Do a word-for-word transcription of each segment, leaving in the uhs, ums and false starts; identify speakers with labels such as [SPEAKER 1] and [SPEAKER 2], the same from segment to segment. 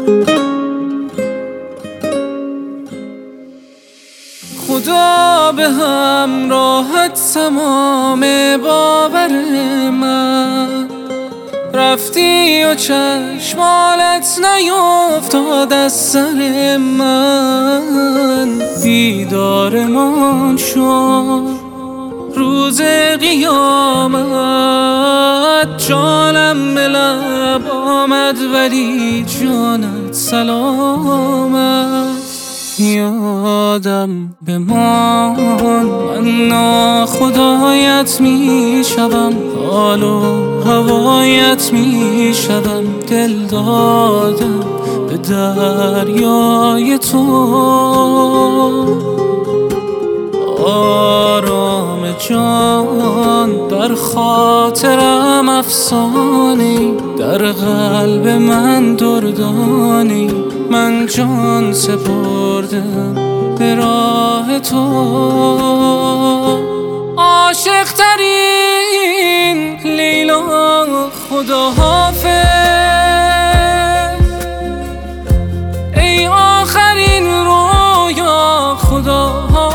[SPEAKER 1] خدا به همراهت تمام باور من، رفتی و چشمالت نیفتاد از سر من. دیدارمان شد روز قیامت، جانم به لب آمد ولی جانت سلامت. یادم بمان من ناخدایت می شوم، حال و هوایت می شوم. دل دادم به دریای تو، آرام جان در خاطرم افسانی، در قلب من دردانی. من جان سپردم به راه تو، عاشق ترین لیلا خدا حافظ. ای آخرین رویا خدا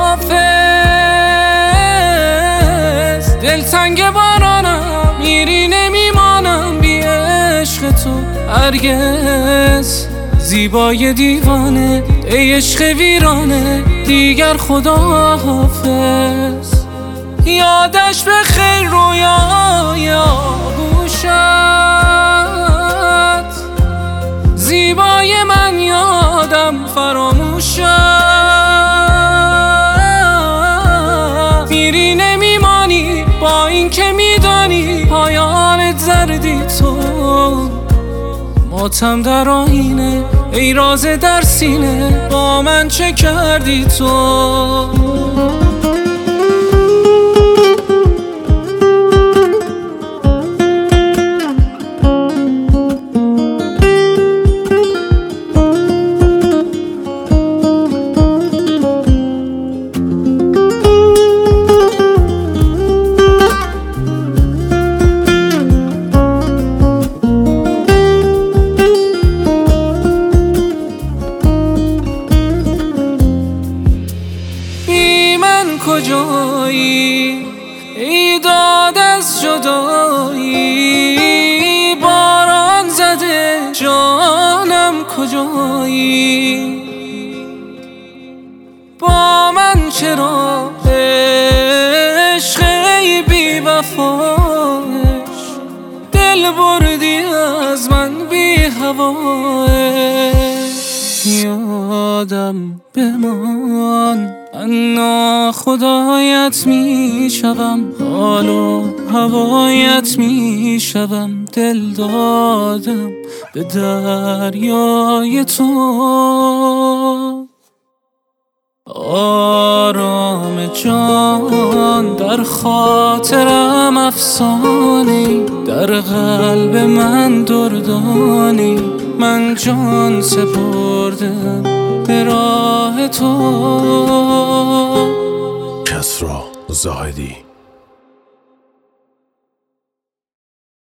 [SPEAKER 1] حافظ. دلتنگ بارانم میری نمیمانم بی عشق تو هرگز. زیبای دیوانه ای عشق ویرانه دیگر خدا حافظ. یادش به خیر رویای آغوشت، زیبای من یادم فراموشت. میری نمیمانی با این که میدانی پایانت زردی تو. ماتم در آینه ای راز در سینه، با من چه کردی تو؟ کجایی ای داد از جدایی، باران زده جانم کجایی؟ با من چرا عشق ای بی وفاش، دل بردی از من بی هواش. یادم بمان من ناخدایت می شوم، حال و هوایت می شوم. دل دادم به دریای تو، آرام جان در خاطرم افسانی، در قلب من دردانی. من جان سپردم به راه تو.
[SPEAKER 2] کسری زاهدی.